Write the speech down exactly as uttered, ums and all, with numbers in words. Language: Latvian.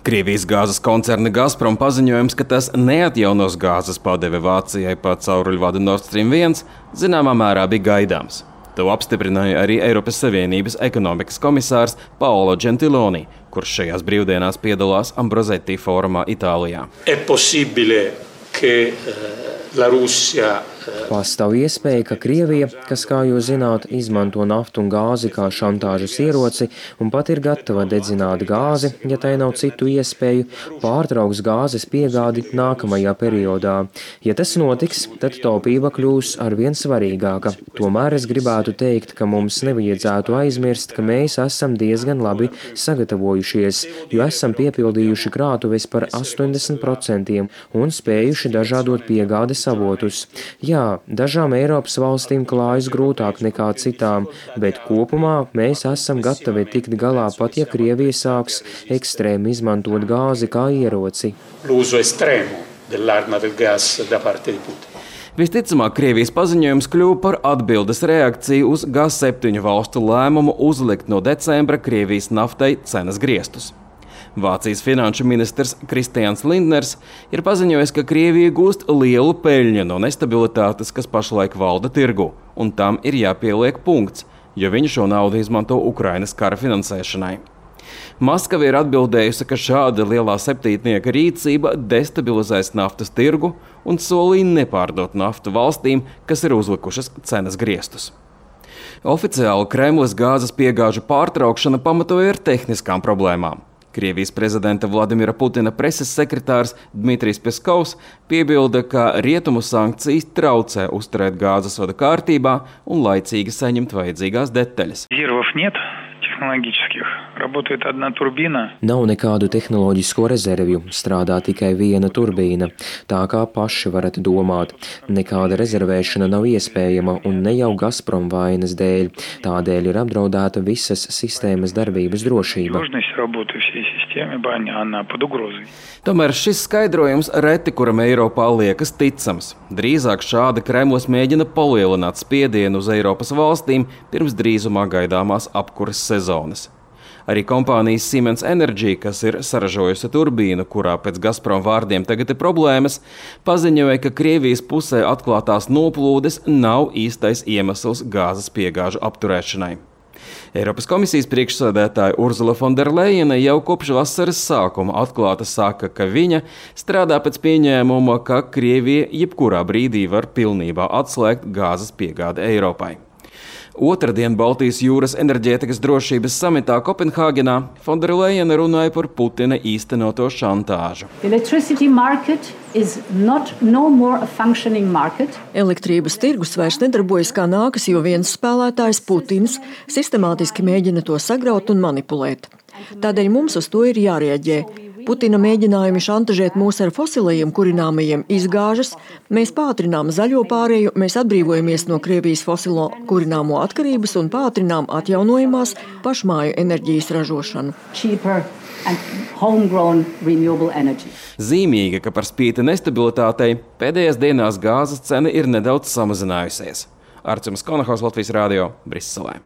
Krievijas gāzes koncerna Gazprom paziņojums, ka tas neatjaunos gāzes padevi Vācijai pa cauruļvadu Nord Stream viens, zināmā mērā bija gaidāms. To apstiprināja arī Eiropas Savienības ekonomikas komisārs Paolo Gentiloni, kurš šajās brīvdienās piedalās Ambrosetti fórumā Itālijā. Pastāv iespēja, ka Krievija, kas, kā jūs zināt, izmanto naftu un gāzi kā šantāžas ieroci un pat ir gatava dedzināt gāzi, ja tai nav citu iespēju, pārtrauks gāzes piegādi nākamajā periodā. Ja tas notiks, tad taupība kļūs arvien svarīgāka. Tomēr es gribētu teikt, ka mums nevajadzētu aizmirst, ka mēs esam diezgan labi sagatavojušies, jo esam piepildījuši krātuves par astoņdesmit procentiem un spējuši dažādot piegādes avotus. Jā, dažām Eiropas valstīm klājas grūtāk nekā citām, bet kopumā mēs esam gatavi tikt galā pat, ja Krievija sāks ekstrēmi izmantot gāzi kā ieroci. Visticamāk, Krievijas paziņojums kļuva par atbildes reakciju uz G septiņu valstu lēmumu uzlikt no decembra Krievijas naftai cenas griestus. Vācijas finanšu ministrs Kristians Lindners ir paziņojis, ka Krievija gūst lielu peļņu no nestabilitātes, kas pašlaik valda tirgu, un tam ir jāpieliek punkts, jo viņi šo naudu izmanto Ukrainas kara finansēšanai. Maskava ir atbildējusi, ka šāda lielā septītnieka rīcība destabilizēs naftas tirgu un solīja nepārdot naftu valstīm, kas ir uzlikušas cenas griestus. Oficiāli Kremlis gāzes piegāžu pārtraukšana pamatoja ar tehniskām problēmām. Krievijas prezidenta Vladimira Putina preses sekretārs Dmitrijs Peskovs piebilda, ka rietumu sankcijas traucē uzturēt gāzes vada kārtībā un laicīgi saņemt vajadzīgās detaļas. Nav nekādu tehnoloģisko rezervju, strādā tikai viena turbīna. Tā kā paši varat domāt, nekāda rezervēšana nav iespējama un ne jau Gazprom vainas dēļ. Tādēļ ir apdraudēta visas sistēmas darbības drošība. Tomēr šis skaidrojums reti kuram Eiropā liekas ticams. Drīzāk šādi Kremlis mēģina palielināt spiedienu uz Eiropas valstīm pirms drīzumā gaidāmās apkuras sezonas. Arī kompānijas Siemens Energy, kas ir saražojusi turbīnu, kurā pēc Gazprom vārdiem tagad ir problēmas, paziņoja, ka Krievijas pusē atklātās noplūdes nav īstais iemesls gāzes piegāžu apturēšanai. Eiropas komisijas priekšsēdētāja Ursula von der Leyene jau kopš vasaras sākuma atklāti saka, ka viņa strādā pēc pieņēmuma, ka Krievija jebkurā brīdī var pilnībā atslēgt gāzes piegādi Eiropai. Otradien Baltijas jūras enerģētikas drošības samitā Kopenhāgenā von der Leyene runāja par Putina īstenoto šantāžu. Elektrības tirgus vairs nedarbojas kā nākas, jo viens spēlētājs Putins sistemātiski mēģina to sagraut un manipulēt. Tādēļ mums uz to ir jārieģē. Putina mēģinājumi šantažēt mūs ar fosilajiem kurināmajiem izgāžas, mēs pātrinām zaļo pārēju, mēs atbrīvojamies no Krievijas fosilo kurināmo atkarības un pātrinām atjaunojamās pašmāju enerģijas ražošanu. Zīmīgi, ka par spīti nestabilitātei pēdējās dienās gāzes cena ir nedaudz samazinājusies. Artjoms Konahos, Latvijas radio, Briselē.